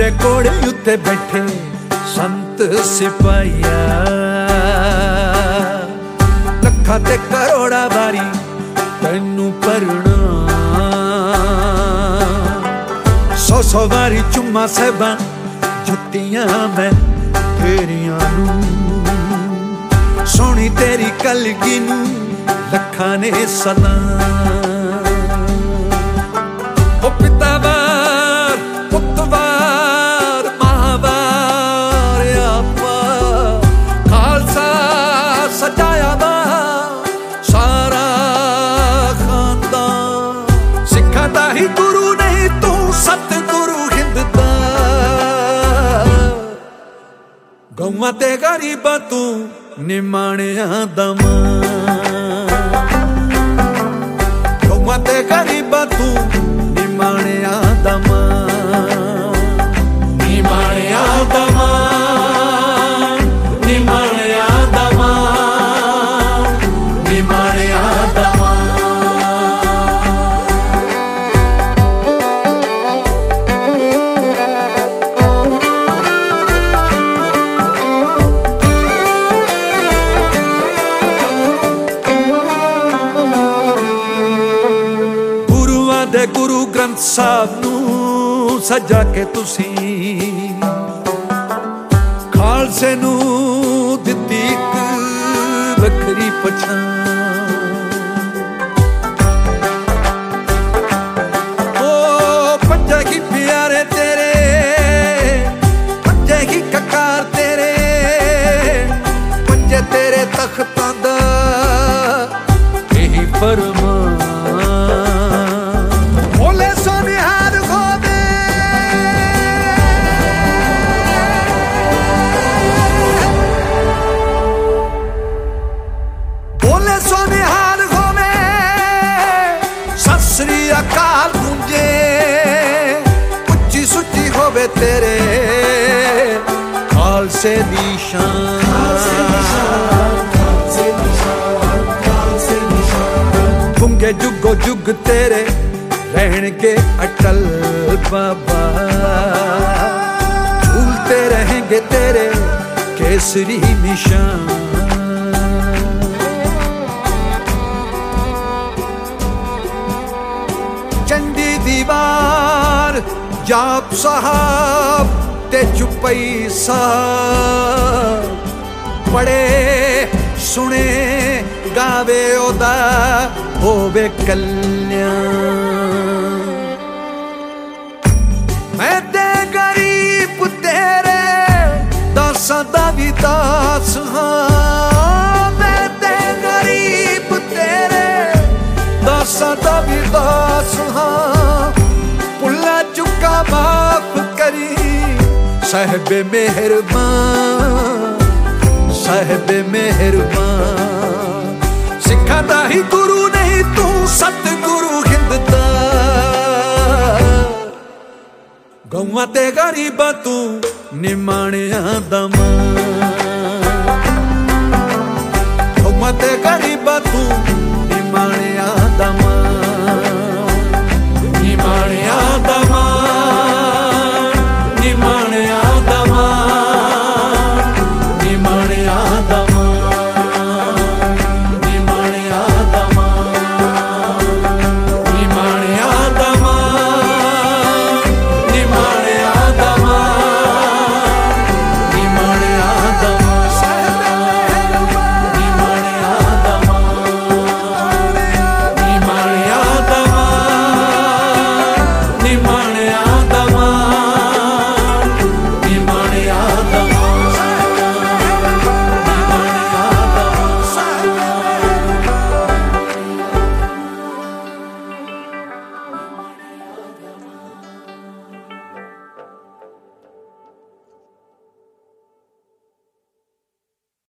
तेरे कोड़े उत्ते बैठे संत सिपाहिया, लखा ते करोड़ा बारी तेनू परना, सौ सौ बारी चुम्मा सहबा जुत्तियां मैं तेरियां नू, सोनी तेरी कलगी नू लखा ने सलाम। ओ पिता बार पुत बार महाबार आपा खालसा सजाया दा सारा खानदान, सिखा दा ही गुरु नहीं तू सतगुरु हिंद दा, गौवां ते गरीबां तू निमाणिया दा मां, गौवां ते गरीबां तू निमाणिया दा मां, निमाणिया दा मां, निमाणिया दा मां, निमाणिया दा मां। गुरु ग्रंथ साहब नू सजा के तुसी खालसे नू दित्ती इक वखरी पछाण, ओ पंजे ही प्यारे तेरे, पंजे ही ककार तेरे, पंजे तेरे तख्तां दा यही फरमान, श्री अकाल गूंजे उच्ची सुच्ची होवे तेरे खालसे दी शान, गूंगे जुगो जुग तेरे रहणगे अटल बाबा, झूलते रहेंगे तेरे केसरी निशान। चंडी दीवार जाप साहब ते चुपई साहब, पढ़े सुने गावे ओदा होवे कल्याण, मैं ते गरीब तेरे दासां दा भी दास हां, मैं ते गरीब तेरे दासां दा भी दास हां, पुल्ला चुका माफ करी साहिबे मेहरबान, साहिबे मेहरबान, सिखा दा ही गुरु नहीं तू सतगुरु हिंद दा, गौवां ते गरीबां तू निमाणिया दा मां, गौवां ते गरीबां तू निमाणिया दा मां।